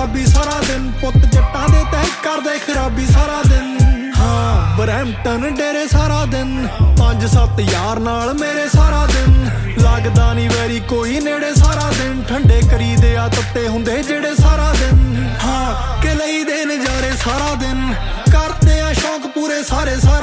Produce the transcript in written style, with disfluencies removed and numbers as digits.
ਸ਼ਰਾਬੀ ਸਾਰਾ ਦਿਨ, ਪੁੱਤ ਜੱਟਾਂ ਦੇ ਤਹਿ ਕਰਦੇ ਖਰਾਬੀ ਸਾਰਾ ਦਿਨ। ਹਾਂ ਬਰੈਂਪਟਨ ਡੇਰੇ ਸਾਰਾ ਦਿਨ, 5-7 ਯਾਰ ਨਾਲ ਮੇਰੇ ਸਾਰਾ ਦਿਨ, ਲੱਗਦਾ ਨੀ ਵੈਰੀ ਕੋਈ ਨੇੜੇ ਸਾਰਾ ਦਿਨ। ਠੰਡੇ ਕਰੀਦੇ ਆ ਤੱਤੇ ਹੁੰਦੇ ਜਿਹੜੇ